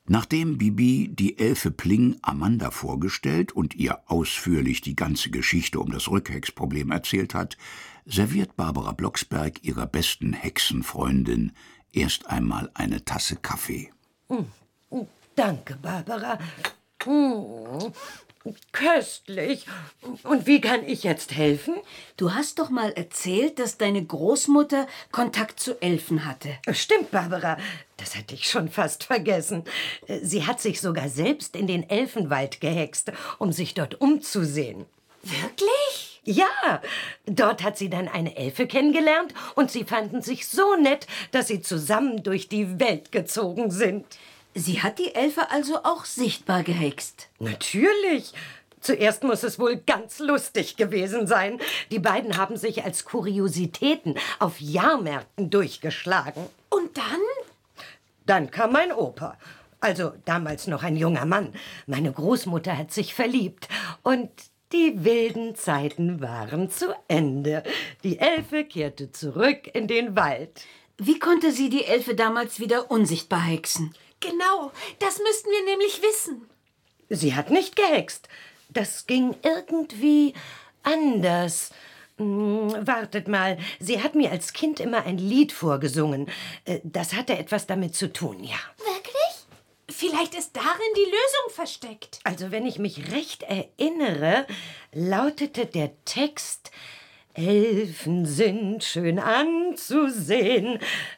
Nachdem Bibi die Elfe Pling Amanda vorgestellt und ihr ausführlich die ganze Geschichte um das Rückhexproblem erzählt hat, serviert Barbara Blocksberg ihrer besten Hexenfreundin erst einmal eine Tasse Kaffee. Danke, Barbara. Köstlich. Und wie kann ich jetzt helfen? Du hast doch mal erzählt, dass deine Großmutter Kontakt zu Elfen hatte. Stimmt, Barbara. Das hatte ich schon fast vergessen. Sie hat sich sogar selbst in den Elfenwald gehext, um sich dort umzusehen. Wirklich? Ja, dort hat sie dann eine Elfe kennengelernt und sie fanden sich so nett, dass sie zusammen durch die Welt gezogen sind. Sie hat die Elfe also auch sichtbar gehext. Natürlich. Zuerst muss es wohl ganz lustig gewesen sein. Die beiden haben sich als Kuriositäten auf Jahrmärkten durchgeschlagen. Und dann? Dann kam mein Opa. Also damals noch ein junger Mann. Meine Großmutter hat sich verliebt. Und die wilden Zeiten waren zu Ende. Die Elfe kehrte zurück in den Wald. Wie konnte sie die Elfe damals wieder unsichtbar hexen? Genau, das müssten wir nämlich wissen. Sie hat nicht gehext. Das ging irgendwie anders. Wartet mal, sie hat mir als Kind immer ein Lied vorgesungen. Das hatte etwas damit zu tun, ja. Wirklich? Vielleicht ist darin die Lösung versteckt. Also wenn ich mich recht erinnere, lautete der Text: Elfen sind schön anzusehen.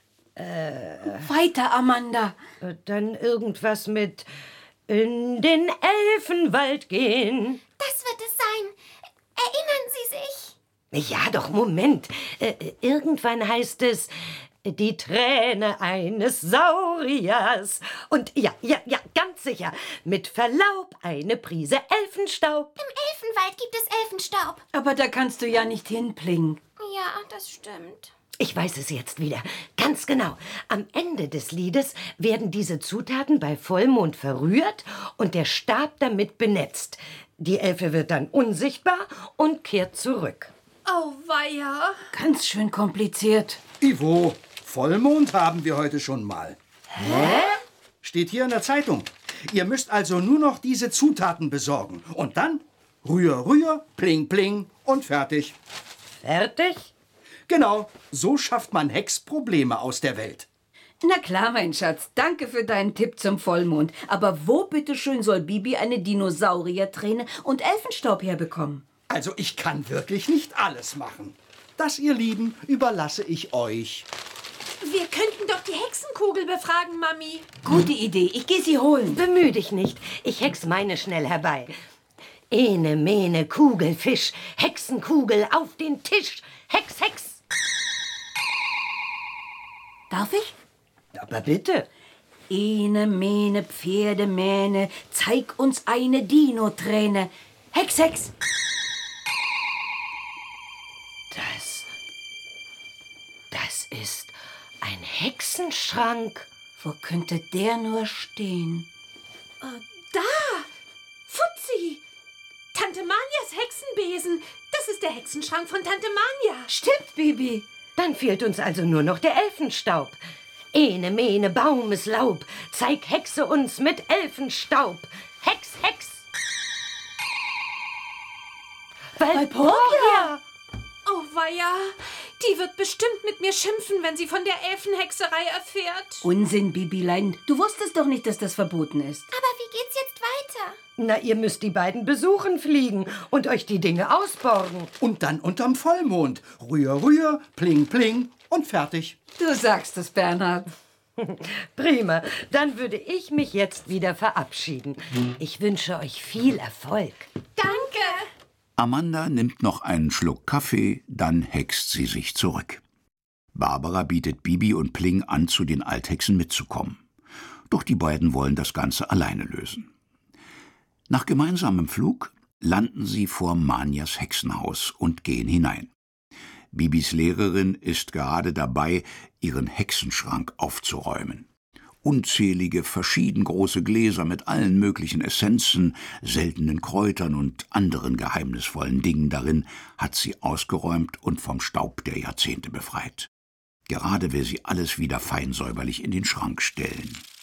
Weiter, Amanda. Dann irgendwas mit in den Elfenwald gehen. Das wird es sein. Erinnern Sie sich? Ja, doch, Moment. Irgendwann heißt es: Die Träne eines Sauriers. Und ja, ganz sicher. Mit Verlaub eine Prise Elfenstaub. Im Elfenwald gibt es Elfenstaub. Aber da kannst du ja nicht hinplingen. Ja, das stimmt. Ich weiß es jetzt wieder. Ganz genau. Am Ende des Liedes werden diese Zutaten bei Vollmond verrührt und der Stab damit benetzt. Die Elfe wird dann unsichtbar und kehrt zurück. Auweia. Ganz schön kompliziert. Ivo, Vollmond haben wir heute schon mal. Hä? Steht hier in der Zeitung. Ihr müsst also nur noch diese Zutaten besorgen. Und dann rühr, pling, pling und fertig. Fertig? Genau, so schafft man Hexprobleme aus der Welt. Na klar, mein Schatz. Danke für deinen Tipp zum Vollmond. Aber wo bitteschön soll Bibi eine Dinosaurierträne und Elfenstaub herbekommen? Also ich kann wirklich nicht alles machen. Das, ihr Lieben, überlasse ich euch. Wir könnten doch die Hexenkugel befragen, Mami. Gute Idee. Ich gehe sie holen. Bemühe dich nicht. Ich hex meine schnell herbei. Ene, mene, Kugel, Fisch. Hexenkugel auf den Tisch. Hex, Hex. Darf ich? Aber bitte. Ene, mene, Pferdemähne, zeig uns eine Dinoträne. Hex, Hex. Das ist ein Hexenschrank. Wo könnte der nur stehen? Da! Futzi! Tante Manias Hexenbesen. Das ist der Hexenschrank von Tante Mania. Stimmt, Bibi. Dann fehlt uns also nur noch der Elfenstaub. Ene, mene, Baumeslaub, zeig Hexe uns mit Elfenstaub. Hex, Hex. Walpurgia! Auweia! Die wird bestimmt mit mir schimpfen, wenn sie von der Elfenhexerei erfährt. Unsinn, Bibilein. Du wusstest doch nicht, dass das verboten ist. Aber wie geht's jetzt weiter? Na, ihr müsst die beiden besuchen fliegen und euch die Dinge ausborgen. Und dann unterm Vollmond. Rühr, pling, pling und fertig. Du sagst es, Bernhard. Prima, dann würde ich mich jetzt wieder verabschieden. Ich wünsche euch viel Erfolg. Danke. Amanda nimmt noch einen Schluck Kaffee, dann hext sie sich zurück. Barbara bietet Bibi und Pling an, zu den Althexen mitzukommen. Doch die beiden wollen das Ganze alleine lösen. Nach gemeinsamem Flug landen sie vor Manias Hexenhaus und gehen hinein. Bibis Lehrerin ist gerade dabei, ihren Hexenschrank aufzuräumen. Unzählige, verschieden große Gläser mit allen möglichen Essenzen, seltenen Kräutern und anderen geheimnisvollen Dingen darin hat sie ausgeräumt und vom Staub der Jahrzehnte befreit. Gerade will sie alles wieder fein säuberlich in den Schrank stellen.